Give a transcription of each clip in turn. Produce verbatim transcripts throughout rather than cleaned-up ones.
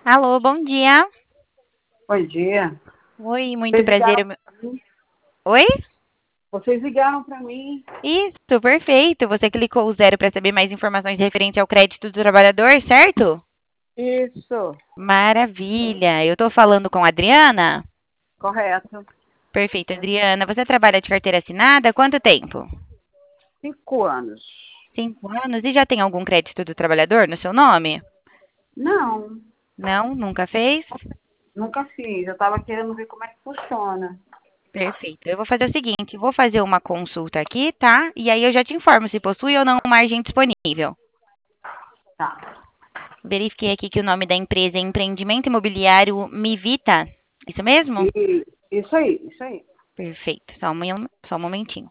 Alô, bom dia. Bom dia. Oi, muito Vocês prazer. ligaram eu me- para mim? Oi? Vocês ligaram para mim? Isso, perfeito. Você clicou o zero para saber mais informações referente ao crédito do trabalhador, certo? Isso, Maravilha. Eu estou falando com a Adriana? correto. Perfeito, Adriana. Você trabalha de carteira assinada há quanto tempo? Cinco anos. Cinco anos. E já tem algum crédito do trabalhador no seu nome? Não, Não, nunca fez? nunca fiz. Eu estava querendo ver como é que funciona. Perfeito. Eu vou fazer o seguinte, vou fazer uma consulta aqui, tá? E aí eu já te informo se possui ou não margem disponível. Tá. Verifiquei aqui que o nome da empresa é Empreendimento Imobiliário Mivita. Isso mesmo? E, isso aí, isso aí. Perfeito. Só um, mo- só um momentinho.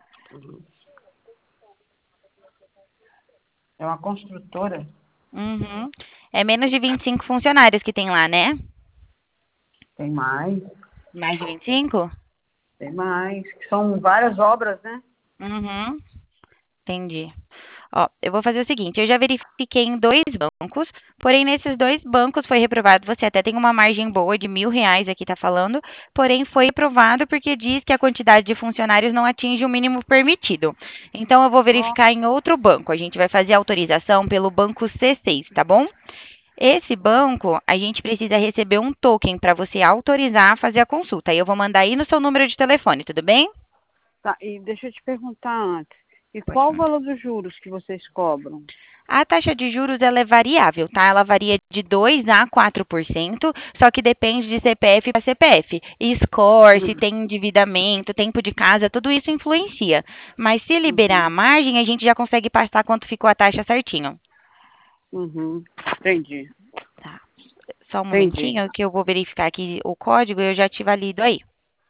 É uma construtora? Uhum. É menos de vinte e cinco funcionários que tem lá, né? Tem mais, Mais de vinte e cinco? tem mais. São várias obras, né? Uhum. Entendi. Ó, eu vou fazer o seguinte, eu já verifiquei em dois bancos, porém nesses dois bancos foi reprovado, você até tem uma margem boa de mil reais aqui, tá falando, porém foi reprovado porque diz que a quantidade de funcionários não atinge o mínimo permitido. Então eu vou Ó, verificar em outro banco, a gente vai fazer a autorização pelo banco C seis, tá bom? Esse banco, a gente precisa receber um token para você autorizar a fazer a consulta. Aí eu vou mandar aí no seu número de telefone, tudo bem? tá. E deixa eu te perguntar antes. E Pode qual o mandar. valor dos juros que vocês cobram? A taxa de juros ela é variável, tá? Ela varia de dois a quatro por cento, só que depende de C P F para C P F. Score, se Hum, tem endividamento, tempo de casa, tudo isso influencia. Mas se liberar a Uhum, margem, a gente já consegue passar quanto ficou a taxa certinho. uhum. Entendi, Tá. Só um entendi. momentinho que eu vou verificar aqui o código e eu já te valido aí.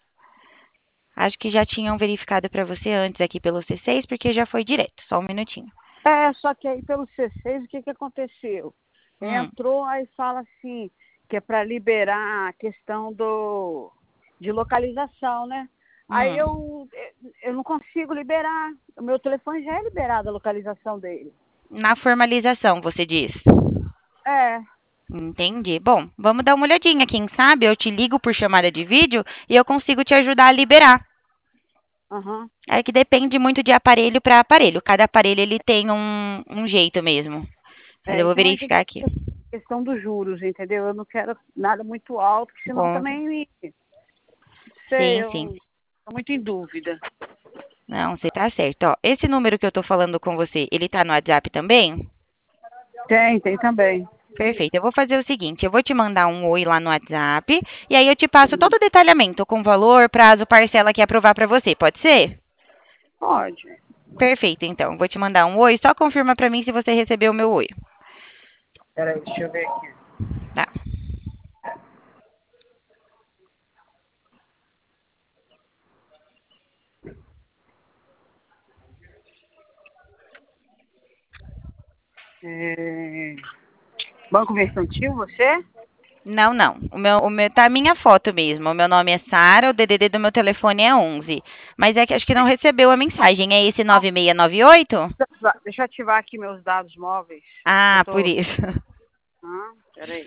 Acho que já tinham verificado para você antes aqui pelo C seis, porque já foi direto. Só um minutinho. É, só que aí pelo C seis, o que que aconteceu? Hum, Entrou, aí fala assim, que é para liberar a questão do, de localização, né? Aí hum. eu, eu não consigo liberar. O meu telefone já é liberado a localização dele. Na formalização, você diz. É, Entendi. Bom, vamos dar uma olhadinha. Quem sabe eu te ligo por chamada de vídeo e eu consigo te ajudar a liberar. aham. É que depende muito de aparelho para aparelho. Cada aparelho ele tem um, um jeito mesmo. Mas É, eu vou então é que- verificar aqui. questão dos juros, entendeu? Eu não quero nada muito alto, que senão Com... também, me- sei, Sim, sim. eu estou muito em dúvida. Não, você tá certo. Ó, esse número que eu tô falando com você, ele tá no WhatsApp também? Tem, tem também. Perfeito. Eu vou fazer o seguinte, eu vou te mandar um oi lá no WhatsApp e aí eu te passo todo o detalhamento com valor, prazo, parcela que aprovar para você. Pode ser? Pode. Perfeito, então. Vou te mandar um oi, só confirma para mim se você recebeu o meu oi. Peraí, deixa eu ver aqui. Tá. É, Banco Mercantil, você? Não, não. O meu, o meu tá a minha foto mesmo. O meu nome é Sara, o D D D do meu telefone é onze. Mas é que acho que não recebeu a mensagem. É esse nove seis nove oito? Deixa eu ativar aqui meus dados móveis. Eu Ah, por tô. isso. Ah, peraí.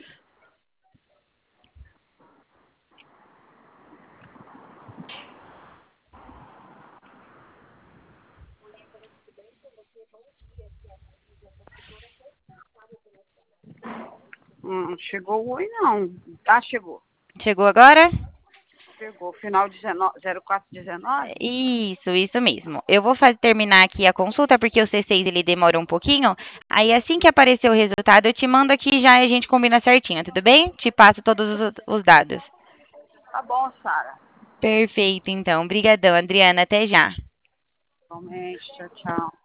Hum, chegou o oi, não. Ah, chegou. Chegou agora? Chegou. Final dezenove, zero quatro dezenove? Isso, isso mesmo. Eu vou fazer, terminar aqui a consulta porque o C seis ele demora um pouquinho. Aí assim que aparecer o resultado, eu te mando aqui já e a gente combina certinho, tudo bem? Te passo todos os, os dados. Tá bom, Sara. Perfeito, então. Obrigadão, Adriana. Até já. Realmente, tchau, tchau.